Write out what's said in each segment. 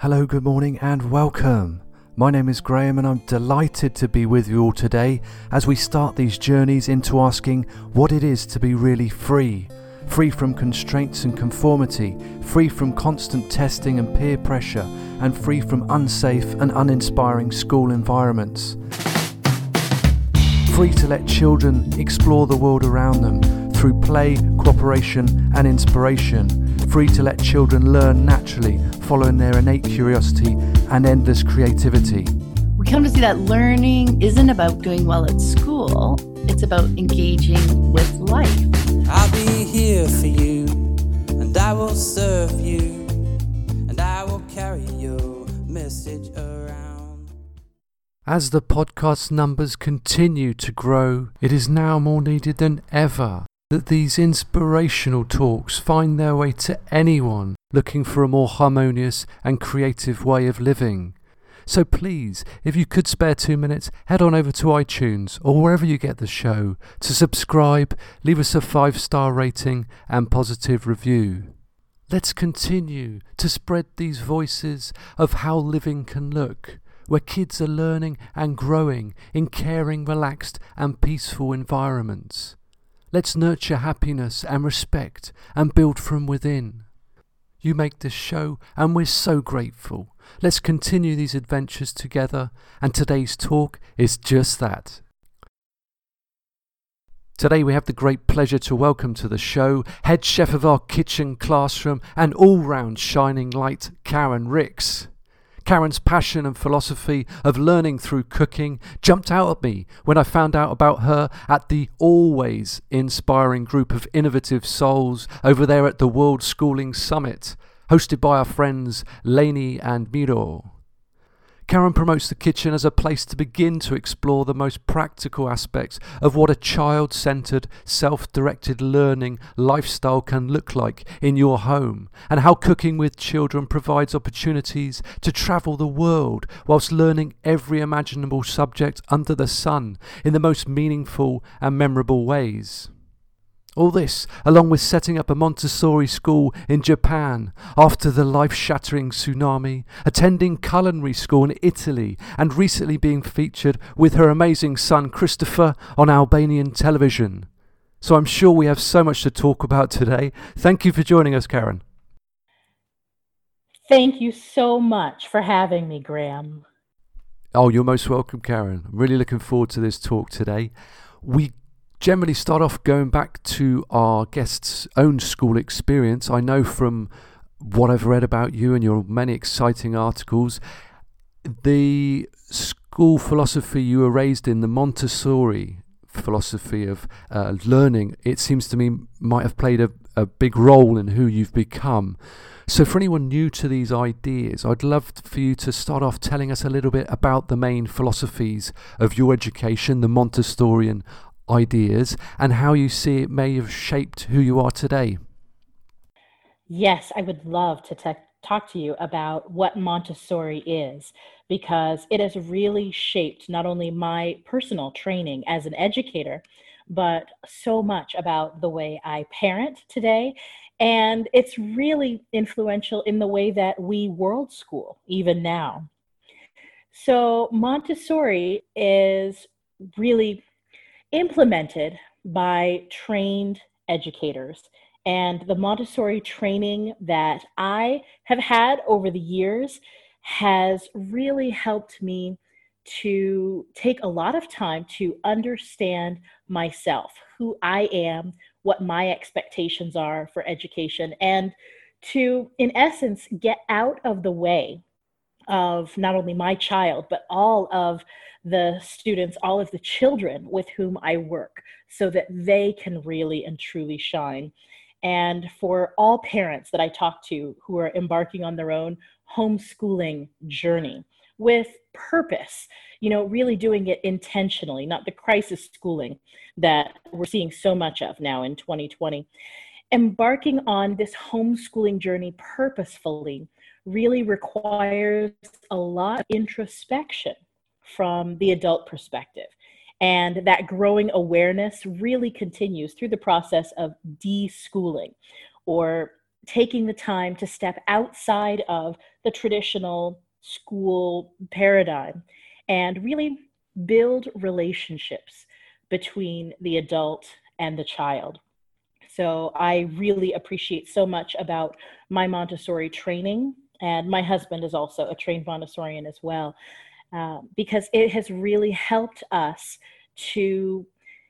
Hello, good morning and welcome. My name is Graham and I'm delighted to be with you all today as we start these journeys into asking what it is to be really free. Free from constraints and conformity, free from constant testing and peer pressure, and free from unsafe and uninspiring school environments. Free to let children explore the world around them through play, cooperation and inspiration. Free to let children learn naturally, following their innate curiosity and endless creativity. We come to see that learning isn't about doing well at school, it's about engaging with life. I'll be here for you, and I will serve you, and I will carry your message around. As the podcast numbers continue to grow, it is now more needed than ever that these inspirational talks find their way to anyone looking for a more harmonious and creative way of living. So please, if you could spare 2 minutes, head on over to iTunes or wherever you get the show to subscribe, leave us a 5-star rating and positive review. Let's continue to spread these voices of how living can look, where kids are learning and growing in caring, relaxed and peaceful environments. Let's nurture happiness and respect and build from within. You make this show and we're so grateful. Let's continue these adventures together, and today's talk is just that. Today we have the great pleasure to welcome to the show head chef of our kitchen classroom and all-round shining light, Karen Ricks. Karen's passion and philosophy of learning through cooking jumped out at me when I found out about her at the always inspiring group of innovative souls over there at the World Schooling Summit, hosted by our friends Lainey and Miro. Karen promotes the kitchen as a place to begin to explore the most practical aspects of what a child-centered, self-directed learning lifestyle can look like in your home, and how cooking with children provides opportunities to travel the world whilst learning every imaginable subject under the sun in the most meaningful and memorable ways. All this, along with setting up a Montessori school in Japan after the life-shattering tsunami, attending culinary school in Italy, and recently being featured with her amazing son Christopher on Albanian television. So I'm sure we have so much to talk about today. Thank you for joining us, Karen. Thank you so much for having me, Graham. Oh, you're most welcome, Karen. I'm really looking forward to this talk today. We generally start off going back to our guest's own school experience. I know from what I've read about you and your many exciting articles, the school philosophy you were raised in, the Montessori philosophy of learning, it seems to me might have played a big role in who you've become. So for anyone new to these ideas, I'd love for you to start off telling us a little bit about the main philosophies of your education, the Montessorian ideas, and how you see it may have shaped who you are today. Yes, I would love to talk to you about what Montessori is, because it has really shaped not only my personal training as an educator, but so much about the way I parent today. And it's really influential in the way that we world school even now. So Montessori is really implemented by trained educators. And the Montessori training that I have had over the years has really helped me to take a lot of time to understand myself, who I am, what my expectations are for education, and to, in essence, get out of the way of not only my child, but all of the students, all of the children with whom I work, so that they can really and truly shine. And for all parents that I talk to who are embarking on their own homeschooling journey with purpose, really doing it intentionally, not the crisis schooling that we're seeing so much of now in 2020. Embarking on this homeschooling journey purposefully really requires a lot of introspection from the adult perspective. And that growing awareness really continues through the process of de-schooling, or taking the time to step outside of the traditional school paradigm and really build relationships between the adult and the child. So I really appreciate so much about my Montessori training, and my husband is also a trained Montessorian as well, because it has really helped us to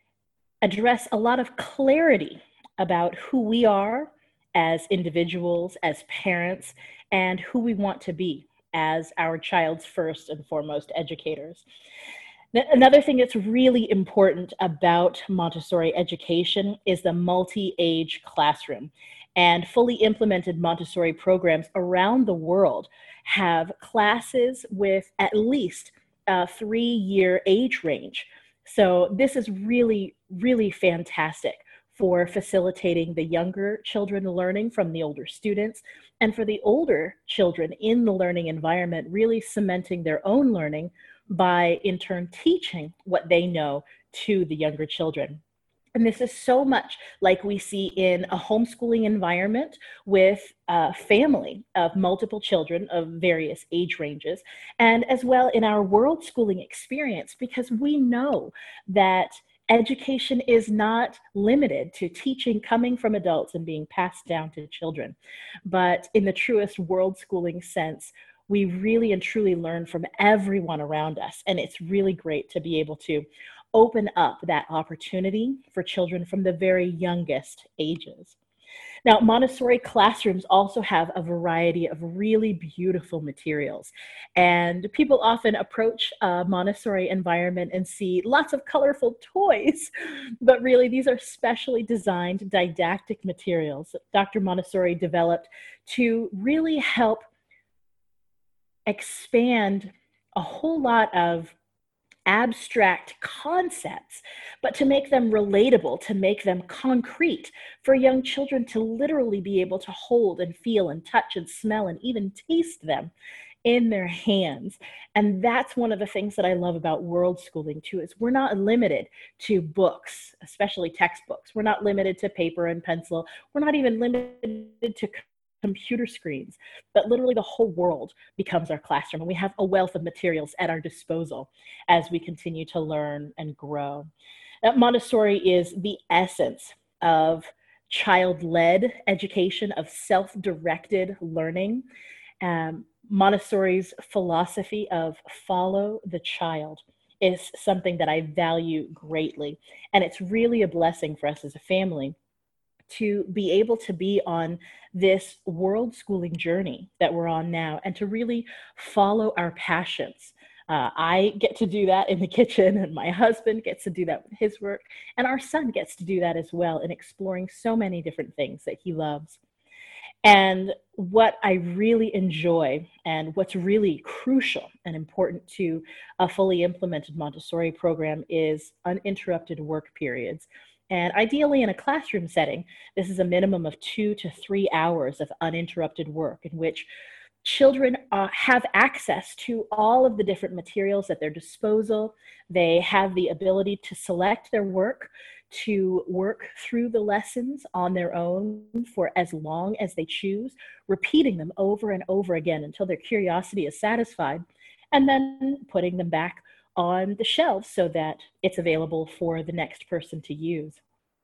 address a lot of clarity about who we are as individuals, as parents, and who we want to be as our child's first and foremost educators. Another thing that's really important about Montessori education is the multi-age classroom. And fully implemented Montessori programs around the world have classes with at least a 3-year age range. So this is really, really fantastic for facilitating the younger children learning from the older students, and for the older children in the learning environment really cementing their own learning by in turn teaching what they know to the younger children. And this is so much like we see in a homeschooling environment with a family of multiple children of various age ranges, and as well in our world schooling experience, because we know that education is not limited to teaching coming from adults and being passed down to children. But in the truest world schooling sense, we really and truly learn from everyone around us. And it's really great to be able to open up that opportunity for children from the very youngest ages. Now, Montessori classrooms also have a variety of really beautiful materials. And people often approach a Montessori environment and see lots of colorful toys, but really these are specially designed didactic materials that Dr. Montessori developed to really help expand a whole lot of abstract concepts, but to make them relatable, to make them concrete for young children to literally be able to hold and feel and touch and smell and even taste them in their hands. And that's one of the things that I love about world schooling too, is we're not limited to books, especially textbooks. We're not limited to paper and pencil. We're not even limited to computer screens, but literally the whole world becomes our classroom, and we have a wealth of materials at our disposal as we continue to learn and grow. Montessori is the essence of child-led education, of self-directed learning. Montessori's philosophy of follow the child is something that I value greatly, and it's really a blessing for us as a family to be able to be on this world schooling journey that we're on now and to really follow our passions. I get to do that in the kitchen, and my husband gets to do that with his work, and our son gets to do that as well in exploring so many different things that he loves. And what I really enjoy and what's really crucial and important to a fully implemented Montessori program is uninterrupted work periods. And ideally in a classroom setting, this is a minimum of 2 to 3 hours of uninterrupted work in which children have access to all of the different materials at their disposal. They have the ability to select their work, to work through the lessons on their own for as long as they choose, repeating them over and over again until their curiosity is satisfied, and then putting them back on the shelves so that it's available for the next person to use.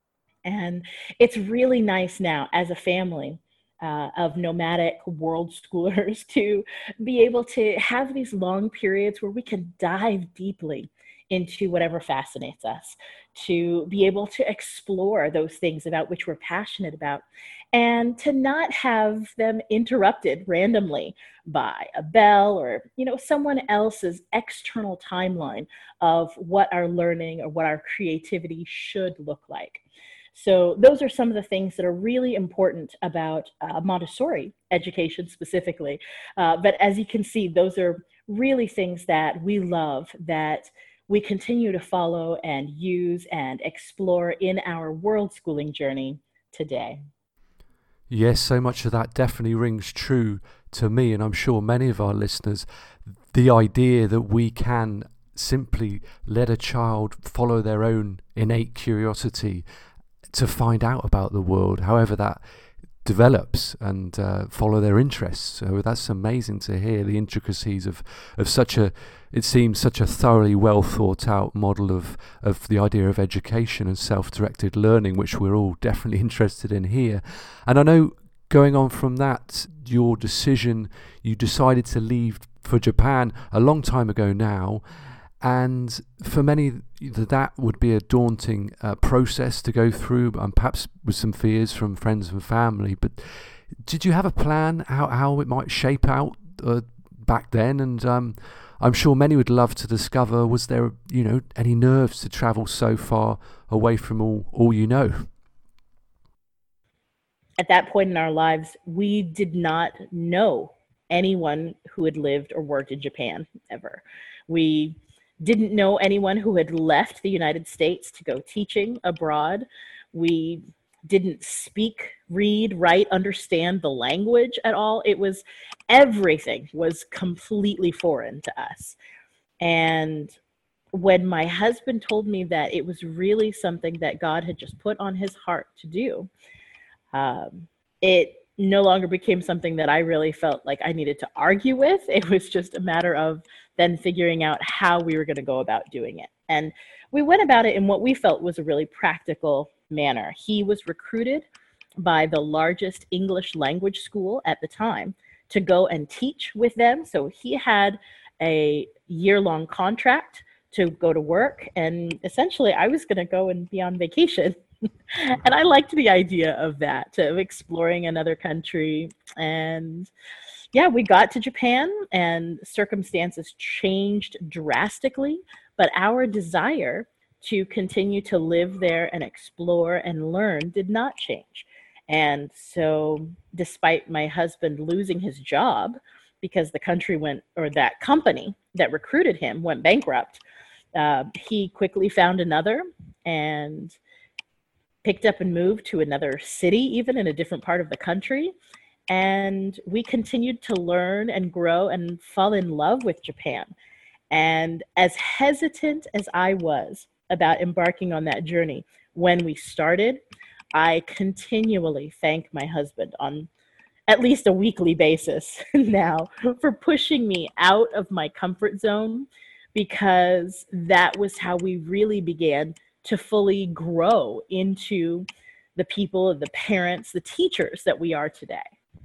And it's really nice now as a family of nomadic world schoolers to be able to have these long periods where we can dive deeply into whatever fascinates us, to be able to explore those things about which we're passionate about, and to not have them interrupted randomly by a bell or, someone else's external timeline of what our learning or what our creativity should look like. So those are some of the things that are really important about Montessori education specifically. But as you can see, those are really things that we love, that we continue to follow and use and explore in our world schooling journey today. Yes, so much of that definitely rings true to me, and I'm sure many of our listeners. The idea that we can simply let a child follow their own innate curiosity to find out about the world, however that develops and follow their interests. So that's amazing to hear the intricacies of such a, it seems, such a thoroughly well thought out model of the idea of education and self-directed learning, which we're all definitely interested in here. And I know, going on from that, your decision, you decided to leave for Japan a long time ago now, and for many that would be a daunting process to go through, and perhaps with some fears from friends and family. But did you have a plan how it might shape out back then? And I'm sure many would love to discover, was there any nerves to travel so far away from all you know? At that point in our lives, we did not know anyone who had lived or worked in Japan ever. We didn't know anyone who had left the United States to go teaching abroad. We didn't speak, read, write, understand the language at all. Everything was completely foreign to us. And when my husband told me that it was really something that God had just put on his heart to do, it no longer became something that I really felt like I needed to argue with. It was just a matter of then figuring out how we were going to go about doing it. And we went about it in what we felt was a really practical manner. He was recruited by the largest English language school at the time to go and teach with them. So he had a year-long contract to go to work, and essentially I was going to go and be on vacation. And I liked the idea of that, of exploring another country. And yeah, we got to Japan and circumstances changed drastically, but our desire to continue to live there and explore and learn did not change. And so despite my husband losing his job because the country that company that recruited him went bankrupt, he quickly found another and picked up and moved to another city, even in a different part of the country. And we continued to learn and grow and fall in love with Japan. And as hesitant as I was about embarking on that journey when we started, I continually thank my husband on at least a weekly basis now for pushing me out of my comfort zone, because that was how we really began to fully grow into the people, the parents, the teachers that we are today.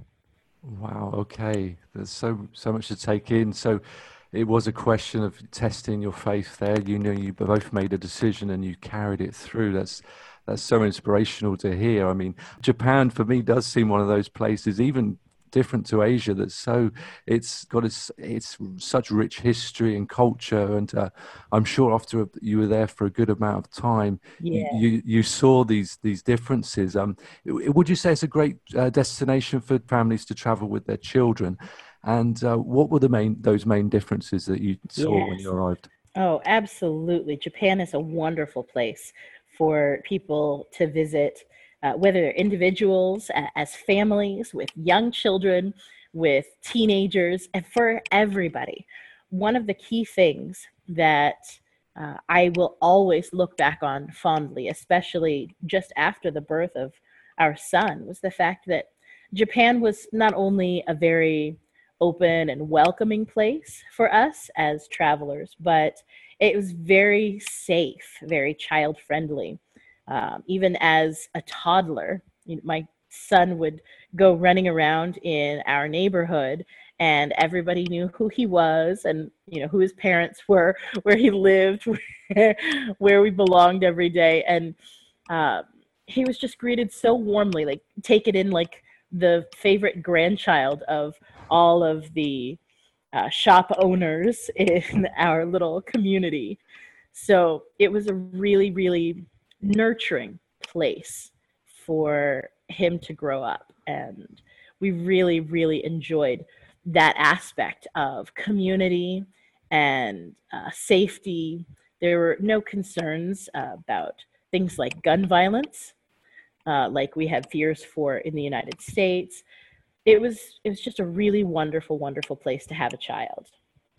Wow. Okay. There's so much to take in. So it was a question of testing your faith there. You both made a decision and you carried it through. That's so inspirational to hear. I mean, Japan for me does seem one of those places, even different to Asia, it's got its such rich history and culture, and I'm sure after you were there for a good amount of time, you saw these differences. Would you say it's a great destination for families to travel with their children? And what were those main differences that you saw when you arrived? Oh, absolutely. Japan is a wonderful place for people to visit, whether they're individuals, as families, with young children, with teenagers, and for everybody. One of the key things that I will always look back on fondly, especially just after the birth of our son, was the fact that Japan was not only a very open and welcoming place for us as travelers, but it was very safe, very child-friendly. Even as a toddler, my son would go running around in our neighborhood and everybody knew who he was and who his parents were, where he lived, where we belonged every day. And he was just greeted so warmly, like taken in like the favorite grandchild of all of the shop owners in our little community. So it was a really, really nurturing place for him to grow up. And we really, really enjoyed that aspect of community and safety. There were no concerns about things like gun violence, like we had fears for in the United States. It was just a really wonderful, wonderful place to have a child.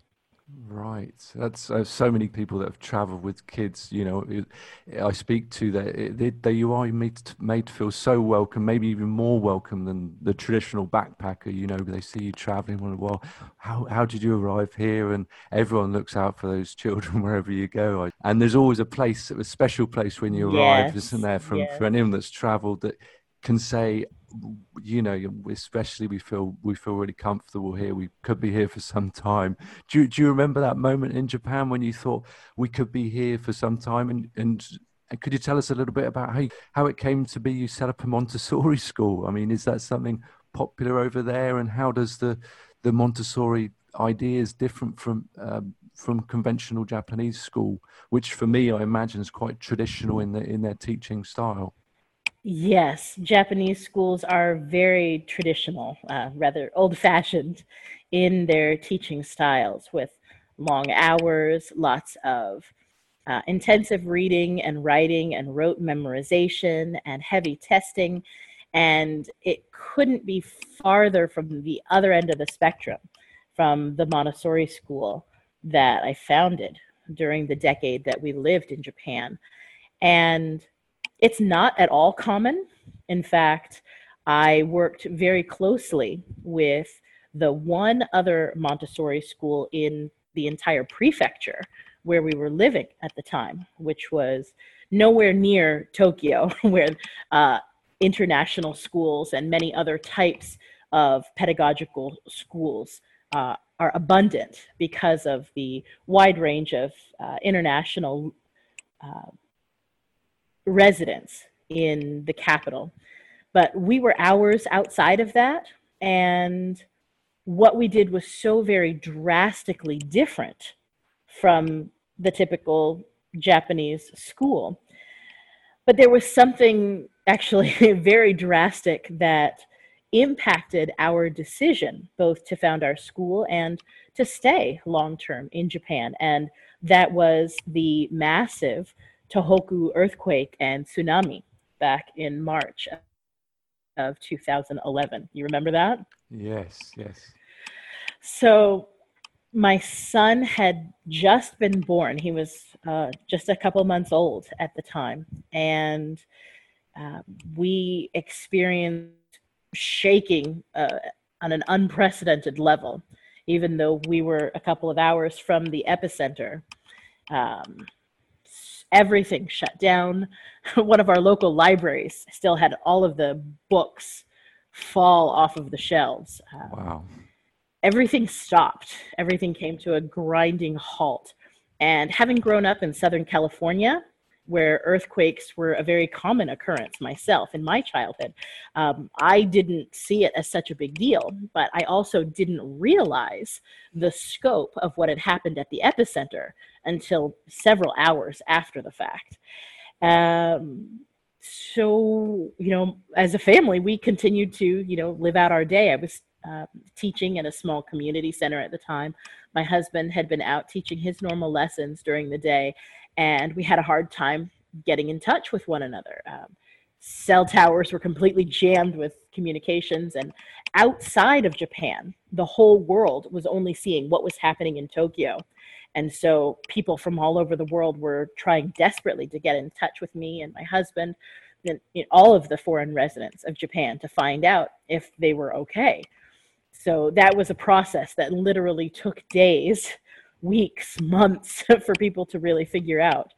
Right. That's so many people that have traveled with kids, I speak to that you are made to feel so welcome, maybe even more welcome than the traditional backpacker. They see you traveling, well, how did you arrive here? And everyone looks out for those children wherever you go. And there's always a special place when you arrive, isn't Yes, there, for yes. anyone that's traveled that can say, especially we feel really comfortable here. We could be here for some time. Do you remember that moment in Japan when you thought we could be here for some time? And could you tell us a little bit about how it came to be you set up a Montessori school? I mean, is that something popular over there? And how does the Montessori ideas different from conventional Japanese school, which for me I imagine is quite traditional in their teaching style? Yes, Japanese schools are very traditional, rather old-fashioned in their teaching styles with long hours, lots of intensive reading and writing and rote memorization and heavy testing. And it couldn't be farther from the other end of the spectrum from the Montessori school that I founded during the decade that we lived in Japan. And it's not at all common. In fact, I worked very closely with the one other Montessori school in the entire prefecture where we were living at the time, which was nowhere near Tokyo, where international schools and many other types of pedagogical schools are abundant because of the wide range of international uh, residents in the capital. But we were hours outside of that. And what we did was so very drastically different from the typical Japanese school. But there was something actually very drastic that impacted our decision both to found our school and to stay long term in Japan. And that was the massive Tohoku earthquake and tsunami back in March of 2011. You remember that? Yes, yes. So my son had just been born. He was just a couple months old at the time. And uh, we experienced shaking on an unprecedented level, even though we were a couple of hours from the epicenter. Um, Everything shut down. One of our local libraries still had all of the books fall off of the shelves. Wow. Everything stopped. Everything came to a grinding halt. And having grown up in Southern California, where earthquakes were a very common occurrence myself in my childhood, I didn't see it as such a big deal, but I also didn't realize the scope of what had happened at the epicenter until several hours after the fact. So, as a family, we continued to, live out our day. I was teaching in a small community center at the time. My husband had been out teaching his normal lessons during the day, and we had a hard time getting in touch with one another. Cell towers were completely jammed with communications, and outside of Japan, the whole world was only seeing what was happening in Tokyo. And so people from all over the world were trying desperately to get in touch with me and my husband and all of the foreign residents of Japan to find out if they were okay. So that was a process that literally took days, weeks, months for people to really figure out.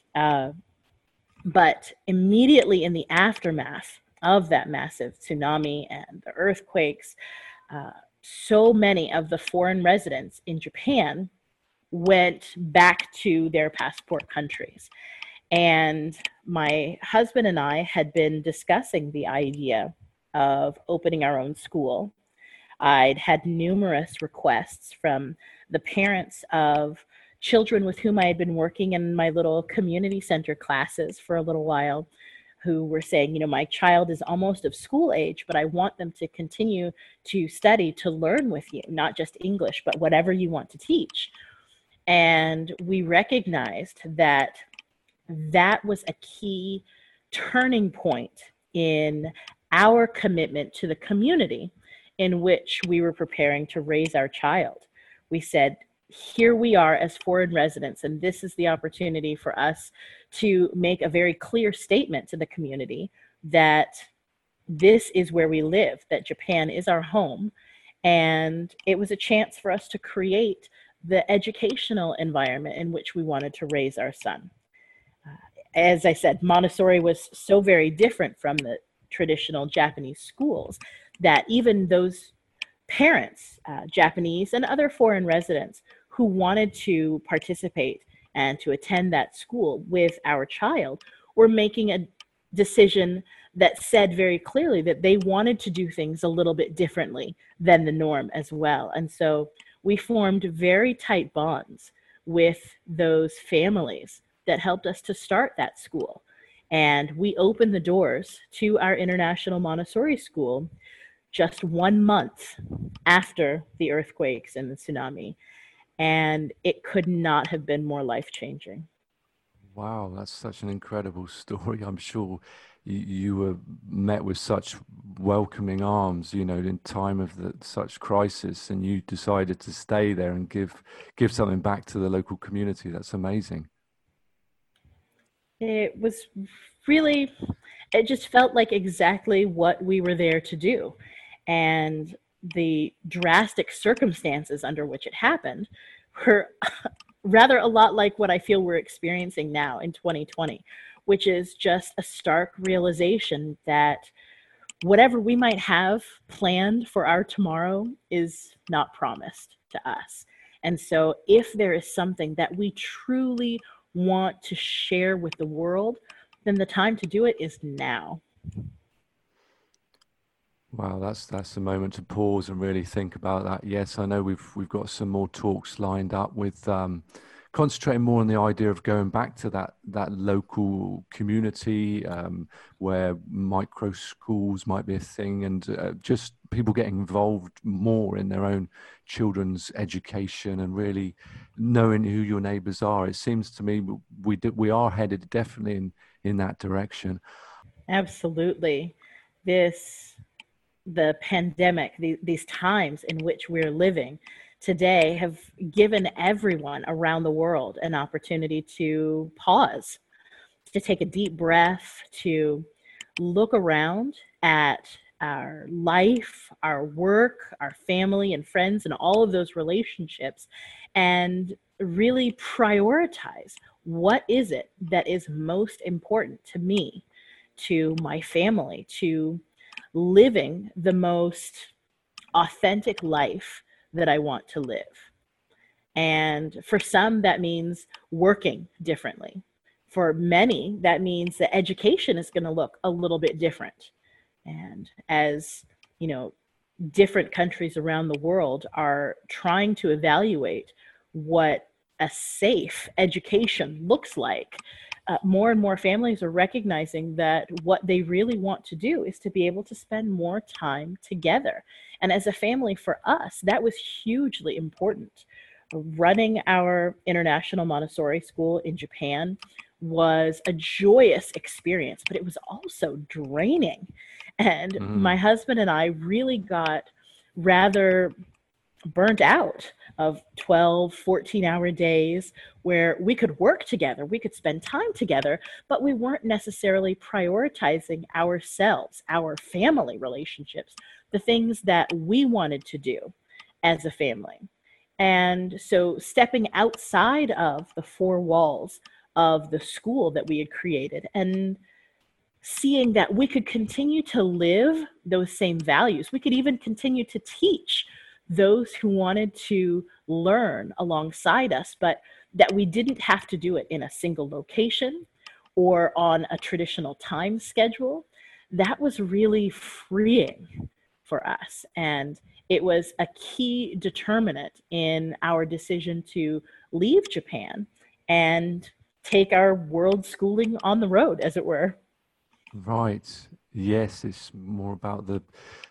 But immediately in the aftermath of that massive tsunami and the earthquakes, so many of the foreign residents in Japan went back to their passport countries. And my husband and I had been discussing the idea of opening our own school. I'd had numerous requests from the parents of children with whom I had been working in my little community center classes for a little while, who were saying, my child is almost of school age, but I want them to continue to study, to learn with you, not just English, but whatever you want to teach. And we recognized that that was a key turning point in our commitment to the community in which we were preparing to raise our child. We said, here we are as foreign residents, and this is the opportunity for us to make a very clear statement to the community that this is where we live, that Japan is our home. And it was a chance for us to create the educational environment in which we wanted to raise our son. As I said, Montessori was so very different from the traditional Japanese schools that even those parents, Japanese and other foreign residents, who wanted to participate and to attend that school with our child were making a decision that said very clearly that they wanted to do things a little bit differently than the norm as well. And so we formed very tight bonds with those families that helped us to start that school. And we opened the doors to our International Montessori School just 1 month after the earthquakes and the tsunami. And it could not have been more life-changing. Wow, that's such an incredible story. I'm sure you were met with such welcoming arms, you know, in time of such crisis, and you decided to stay there and give something back to the local community. That's amazing. It was really, it just felt like exactly what we were there to do. And the drastic circumstances under which it happened were rather a lot like what I feel we're experiencing now in 2020, which is just a stark realization that whatever we might have planned for our tomorrow is not promised to us. And so if there is something that we truly want to share with the world, then the time to do it is now. Wow, that's a moment to pause and really think about that. Yes, I know we've got some more talks lined up with concentrating more on the idea of going back to that local community where micro schools might be a thing, and just people getting involved more in their own children's education and really knowing who your neighbors are. It seems to me we are headed definitely in that direction. Absolutely. The pandemic, these times in which we're living today have given everyone around the world an opportunity to pause, to take a deep breath, to look around at our life, our work, our family and friends, and all of those relationships, and really prioritize what is it that is most important to me, to my family, to living the most authentic life that I want to live. And for some, that means working differently. For many, that means that education is going to look a little bit different. And as you know, different countries around the world are trying to evaluate what a safe education looks like, more and more families are recognizing that what they really want to do is to be able to spend more time together. And as a family, for us, that was hugely important. Running our International Montessori School in Japan was a joyous experience, but it was also draining. And my husband and I really got rather burnt out of 12, 14-hour days where we could work together, we could spend time together, but we weren't necessarily prioritizing ourselves, our family relationships, the things that we wanted to do as a family. And so stepping outside of the four walls of the school that we had created and seeing that we could continue to live those same values, we could even continue to teach those who wanted to learn alongside us, but that we didn't have to do it in a single location or on a traditional time schedule. That was really freeing for us. And it was a key determinant in our decision to leave Japan and take our world schooling on the road, as it were. Right. Yes, it's more about the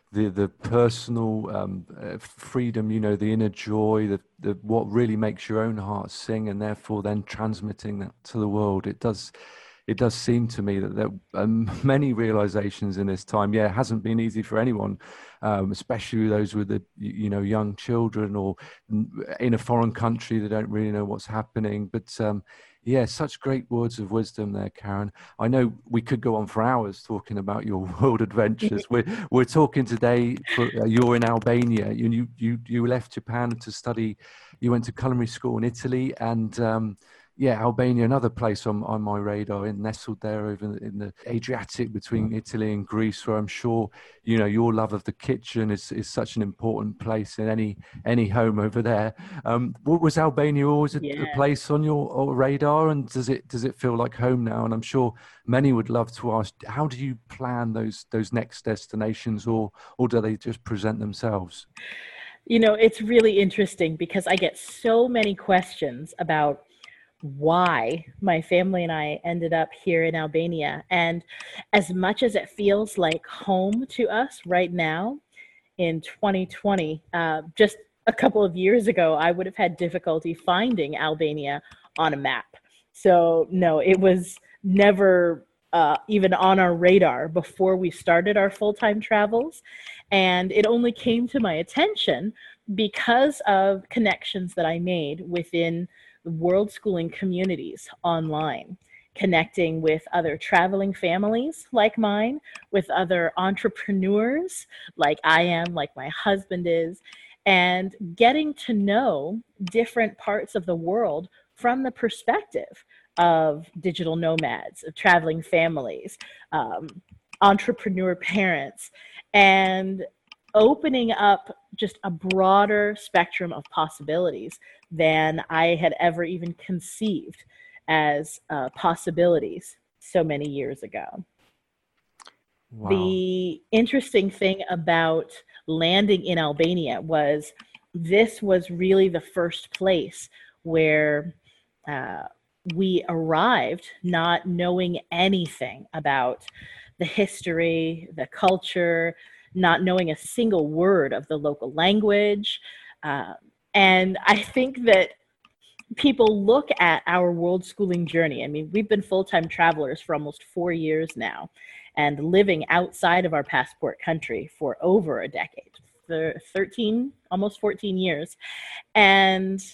personal freedom, you know, the inner joy, the what really makes your own heart sing, and therefore then transmitting that to the world. It does it does seem to me that there are many realizations in this time. Yeah, it hasn't been easy for anyone, especially those with the, young children or in a foreign country. They don't really know what's happening. But yeah, such great words of wisdom there, Karen. I know we could go on for hours talking about your world adventures. We're talking today. You're in Albania. You left Japan to study. You went to culinary school in Italy, and yeah, Albania, another place on my radar, nestled there over in the Adriatic between Italy and Greece, where I'm sure, your love of the kitchen is such an important place in any home over there. Was Albania always a place on your radar, and does it feel like home now? And I'm sure many would love to ask, how do you plan those next destinations, or do they just present themselves? It's really interesting because I get so many questions about why my family and I ended up here in Albania. And as much as it feels like home to us right now in 2020, just a couple of years ago, I would have had difficulty finding Albania on a map. So no, it was never even on our radar before we started our full-time travels. And it only came to my attention because of connections that I made within world schooling communities online, connecting with other traveling families like mine, with other entrepreneurs like I am, like my husband is, and getting to know different parts of the world from the perspective of digital nomads, of traveling families, entrepreneur parents, and opening up just a broader spectrum of possibilities than I had ever even conceived as possibilities so many years ago. Wow. The interesting thing about landing in Albania was this was really the first place where we arrived not knowing anything about the history, the culture, not knowing a single word of the local language. And I think that people look at our world schooling journey. I mean, we've been full-time travelers for almost 4 years now and living outside of our passport country for over a decade, for 13, almost 14 years. And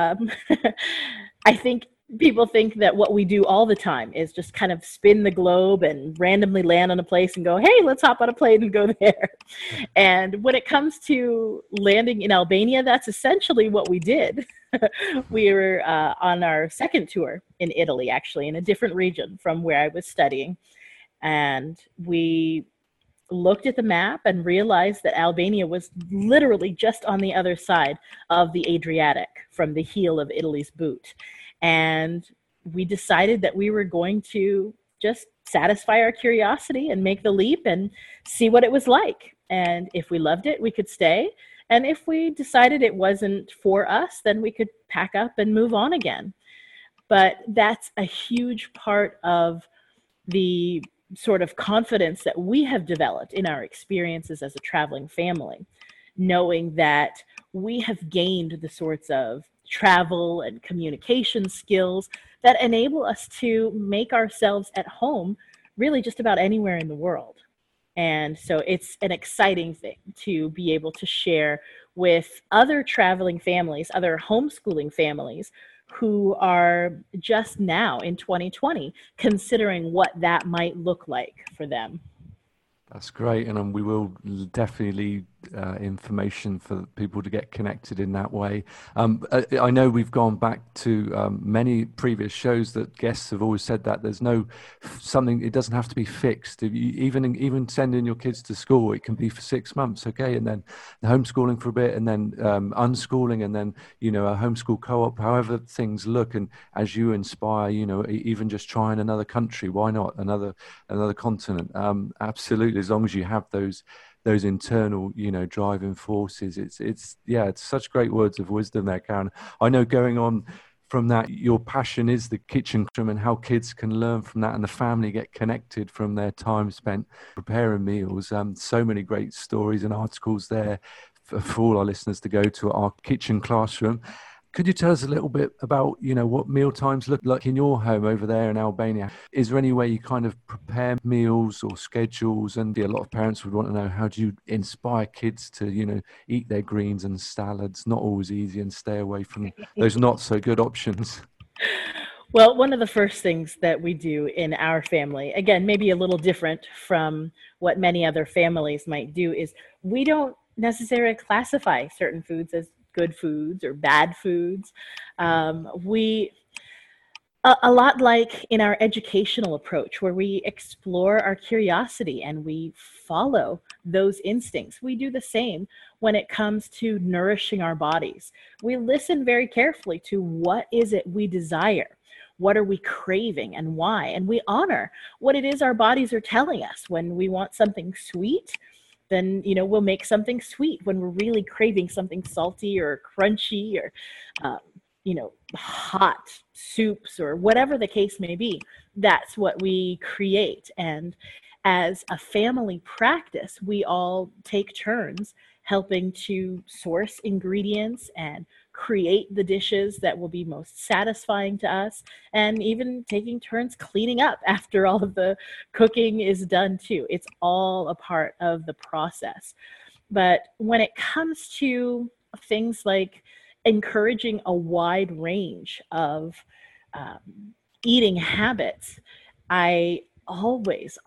I think people think that what we do all the time is just kind of spin the globe and randomly land on a place and go, hey, let's hop on a plane and go there. And when it comes to landing in Albania, that's essentially what we did. We were on our second tour in Italy, actually, in a different region from where I was studying. And we looked at the map and realized that Albania was literally just on the other side of the Adriatic from the heel of Italy's boot. And we decided that we were going to just satisfy our curiosity and make the leap and see what it was like. And if we loved it, we could stay. And if we decided it wasn't for us, then we could pack up and move on again. But that's a huge part of the sort of confidence that we have developed in our experiences as a traveling family, knowing that we have gained the sorts of travel and communication skills that enable us to make ourselves at home really just about anywhere in the world. And so it's an exciting thing to be able to share with other traveling families, other homeschooling families who are just now in 2020 considering what that might look like for them. That's great, and we will definitely leave information for people to get connected in that way. I know we've gone back to many previous shows that guests have always said that there's no something, it doesn't have to be fixed. If you, even sending your kids to school, it can be for 6 months, okay, and then homeschooling for a bit, and then unschooling, and then a homeschool co-op, however things look. And as you inspire, even just trying another country, why not another continent? Absolutely, as long as you have those internal, driving forces. It's such great words of wisdom there, Karen. I know going on from that, your passion is the kitchen and how kids can learn from that and the family get connected from their time spent preparing meals. So many great stories and articles there for all our listeners to go to our kitchen classroom. Could you tell us a little bit about, what meal times look like in your home over there in Albania? Is there any way you kind of prepare meals or schedules? And a lot of parents would want to know, how do you inspire kids to, eat their greens and salads? Not always easy, and stay away from those not so good options. Well, one of the first things that we do in our family, again, maybe a little different from what many other families might do, is we don't necessarily classify certain foods as good foods or bad foods. We a lot like in our educational approach, where we explore our curiosity and we follow those instincts. We do the same when it comes to nourishing our bodies. We listen very carefully to what is it we desire, what are we craving, and why, and we honor what it is our bodies are telling us. When we want something sweet, then we'll make something sweet. When we're really craving something salty or crunchy or hot soups or whatever the case may be, that's what we create. And as a family practice, we all take turns helping to source ingredients and create the dishes that will be most satisfying to us, and even taking turns cleaning up after all of the cooking is done too. It's all a part of the process. But when it comes to things like encouraging a wide range of eating habits, I always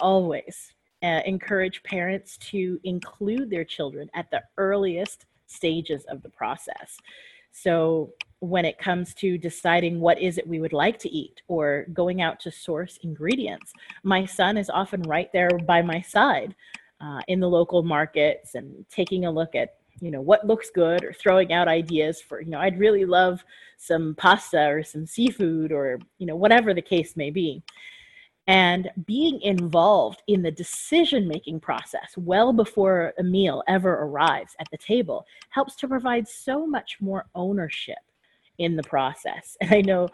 encourage parents to include their children at the earliest stages of the process. So when it comes to deciding what is it we would like to eat or going out to source ingredients, my son is often right there by my side in the local markets and taking a look at what looks good, or throwing out ideas for, I'd really love some pasta or some seafood, or, whatever the case may be. And being involved in the decision-making process well before a meal ever arrives at the table helps to provide so much more ownership in the process. And I know,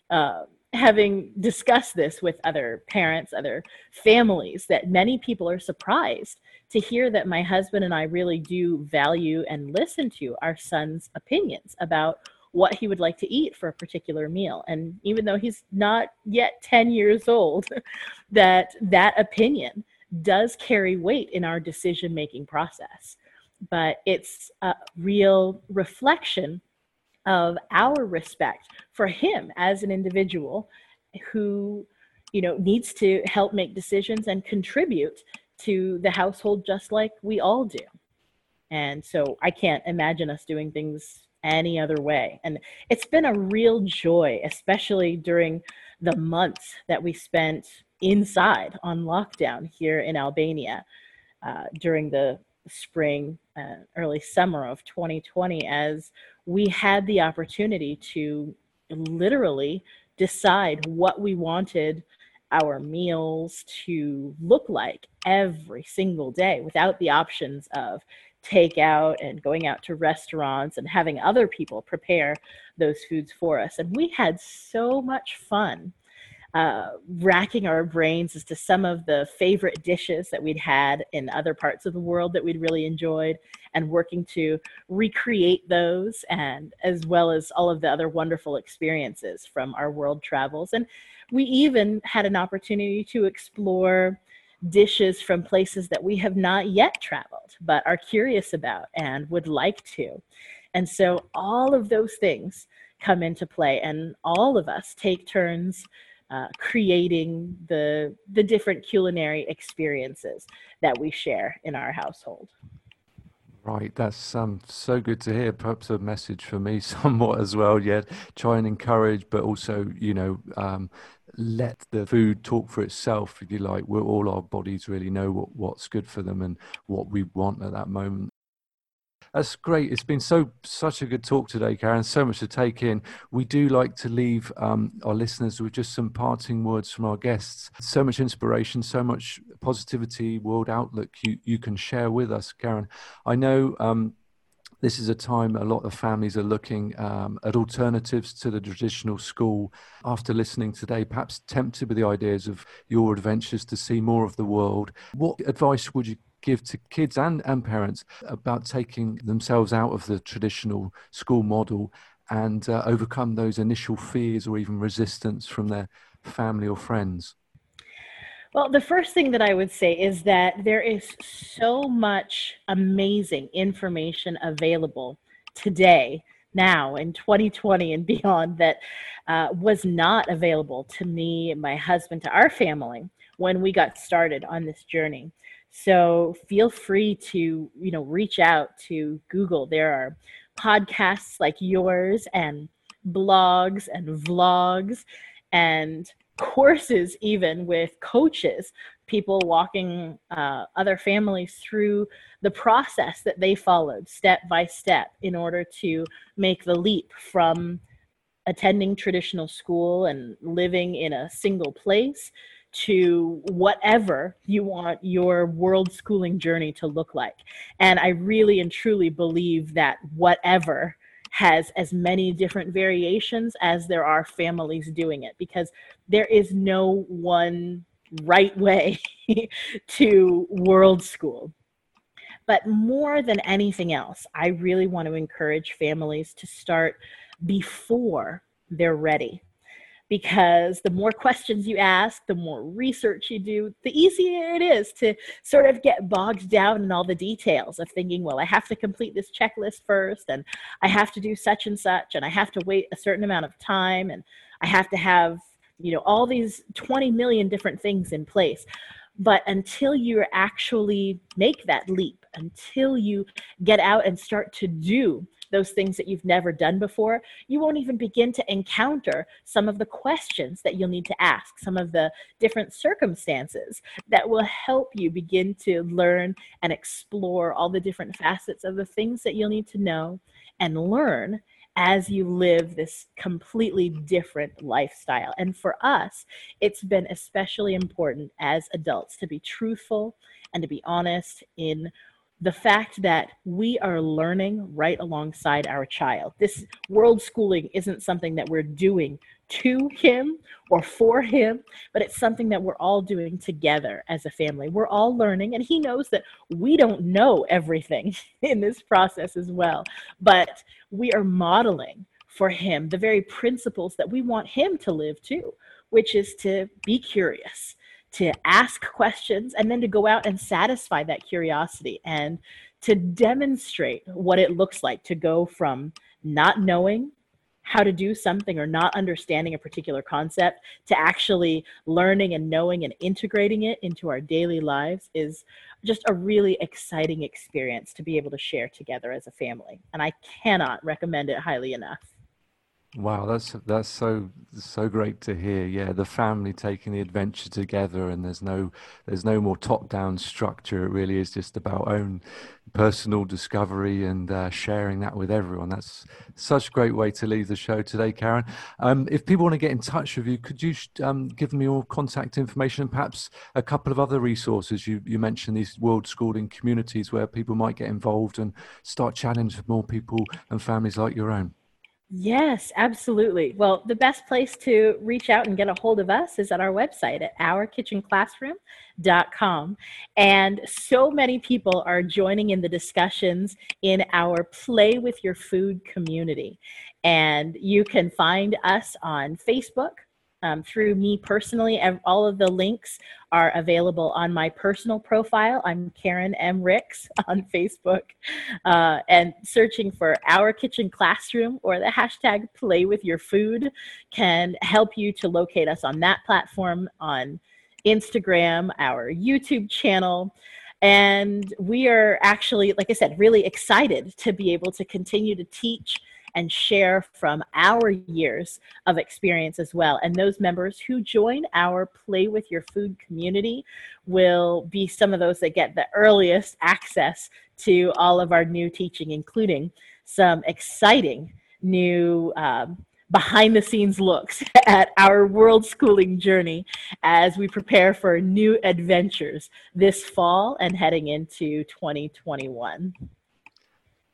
having discussed this with other parents, other families, that many people are surprised to hear that my husband and I really do value and listen to our son's opinions about what he would like to eat for a particular meal. And even though he's not yet 10 years old, that opinion does carry weight in our decision-making process. But it's a real reflection of our respect for him as an individual who, needs to help make decisions and contribute to the household just like we all do. And so I can't imagine us doing things any other way. And it's been a real joy, especially during the months that we spent inside on lockdown here in Albania during the spring, early summer of 2020, as we had the opportunity to literally decide what we wanted our meals to look like every single day, without the options of takeout and going out to restaurants and having other people prepare those foods for us. And we had so much fun racking our brains as to some of the favorite dishes that we'd had in other parts of the world that we'd really enjoyed, and working to recreate those, and as well as all of the other wonderful experiences from our world travels. And we even had an opportunity to explore dishes from places that we have not yet traveled, but are curious about and would like to. And so all of those things come into play, and all of us take turns creating the different culinary experiences that we share in our household. Right, that's so good to hear. Perhaps a message for me somewhat as well. Yeah, try and encourage, but also, let the food talk for itself, if you like. We're all, our bodies really know what's good for them and what we want at that moment. That's great. It's been such a good talk today, Karen. So much to take in. We do like to leave our listeners with just some parting words from our guests. So much inspiration, so much positivity, world outlook you can share with us, Karen. I know this is a time a lot of families are looking at alternatives to the traditional school. After listening today, perhaps tempted with the ideas of your adventures to see more of the world. What advice would you give to kids and parents about taking themselves out of the traditional school model and overcome those initial fears or even resistance from their family or friends? Well, the first thing that I would say is that there is so much amazing information available today, now in 2020 and beyond, that was not available to me, my husband, to our family when we got started on this journey. So feel free to, reach out to Google. There are podcasts like yours and blogs and vlogs and courses, even with coaches, people walking other families through the process that they followed step by step in order to make the leap from attending traditional school and living in a single place to whatever you want your world schooling journey to look like. And I really and truly believe that whatever has as many different variations as there are families doing it, because there is no one right way to world school. But more than anything else, I really want to encourage families to start before they're ready. Because the more questions you ask, the more research you do, the easier it is to sort of get bogged down in all the details of thinking, well, I have to complete this checklist first, and I have to do such and such, and I have to wait a certain amount of time, and I have to have, all these 20 million different things in place. But until you actually make that leap, until you get out and start to do those things that you've never done before, you won't even begin to encounter some of the questions that you'll need to ask, some of the different circumstances that will help you begin to learn and explore all the different facets of the things that you'll need to know and learn as you live this completely different lifestyle. And for us, it's been especially important as adults to be truthful and to be honest in the fact that we are learning right alongside our child. This world schooling isn't something that we're doing to him or for him, but it's something that we're all doing together as a family. We're all learning, and he knows that we don't know everything in this process as well, but we are modeling for him the very principles that we want him to live too, which is to be curious, to ask questions, and then to go out and satisfy that curiosity and to demonstrate what it looks like to go from not knowing how to do something or not understanding a particular concept to actually learning and knowing and integrating it into our daily lives is just a really exciting experience to be able to share together as a family. And I cannot recommend it highly enough. Wow, that's so great to hear. Yeah, the family taking the adventure together, and there's no more top-down structure. It really is just about own personal discovery and sharing that with everyone. That's such a great way to leave the show today, Karen. If people want to get in touch with you, could you give them your contact information and perhaps a couple of other resources? You mentioned these world schooling communities where people might get involved and start chatting with more people and families like your own. Yes, absolutely. Well, the best place to reach out and get a hold of us is at our website at ourkitchenclassroom.com. And so many people are joining in the discussions in our Play with Your Food community. And you can find us on Facebook. Through me personally, all of the links are available on my personal profile. I'm Karen M. Ricks on Facebook, and searching for Our Kitchen Classroom or the hashtag Play with Your Food can help you to locate us on that platform, on Instagram, our YouTube channel. And we are actually, like I said, really excited to be able to continue to teach and share from our years of experience as well. And those members who join our Play with Your Food community will be some of those that get the earliest access to all of our new teaching, including some exciting new behind the scenes looks at our world schooling journey as we prepare for new adventures this fall and heading into 2021.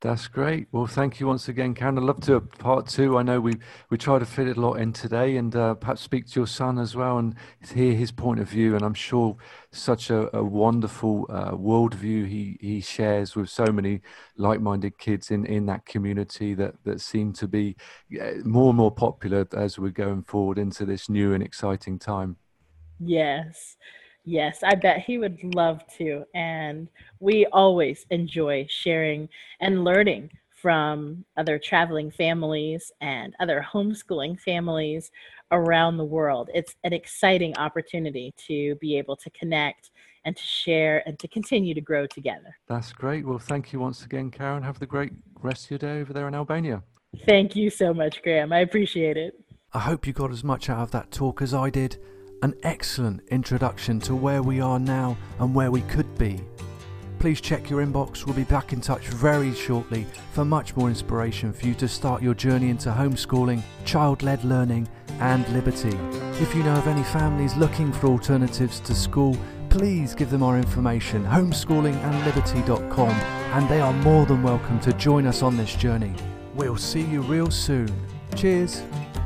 That's great. Well, thank you once again, Karen. I'd love to have part two. I know we try to fit it a lot in today, and perhaps speak to your son as well and hear his point of view. And I'm sure such a wonderful worldview he shares with so many like-minded kids in that community that seem to be more and more popular as we're going forward into this new and exciting time. Yes. Yes, I bet he would love to. And we always enjoy sharing and learning from other traveling families and other homeschooling families around the world. It's an exciting opportunity to be able to connect and to share and to continue to grow together. That's great. Well, thank you once again, Karen. Have the great rest of your day over there in Albania. Thank you so much, Graham. I appreciate it. I hope you got as much out of that talk as I did. An excellent introduction to where we are now and where we could be. Please check your inbox. We'll be back in touch very shortly for much more inspiration for you to start your journey into homeschooling, child-led learning and liberty. If you know of any families looking for alternatives to school, please give them our information, homeschoolingandliberty.com, and they are more than welcome to join us on this journey. We'll see you real soon. Cheers.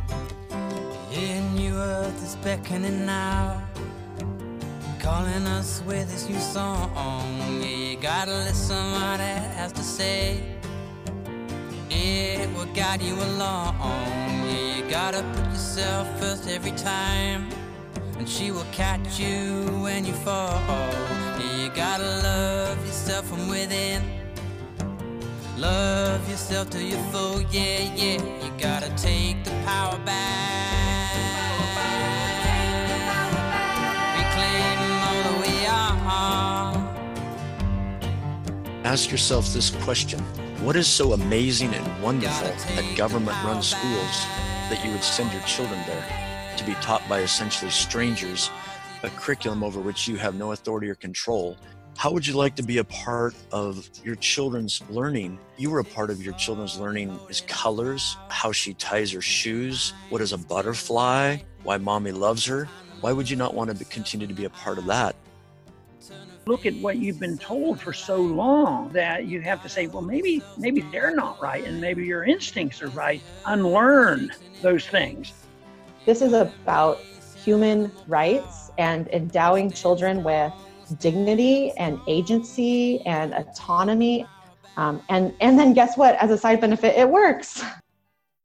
New earth is beckoning now, calling us with this new song. Yeah, you gotta listen what it has to say. It will guide you along. Yeah, you gotta put yourself first every time, and she will catch you when you fall. Yeah, you gotta love yourself from within. Love yourself till you're full, yeah, yeah. You gotta take the power back. Ask yourself this question: what is so amazing and wonderful that government-run schools that you would send your children there to be taught by essentially strangers, a curriculum over which you have no authority or control? How would you like to be a part of your children's learning? You were a part of your children's learning is colors, how she ties her shoes, what is a butterfly, why mommy loves her. Why would you not want to continue to be a part of that? Look at what you've been told for so long that you have to say, well, maybe they're not right, and maybe your instincts are right. Unlearn those things. This is about human rights and endowing children with dignity and agency and autonomy. And then guess what? As a side benefit, it works.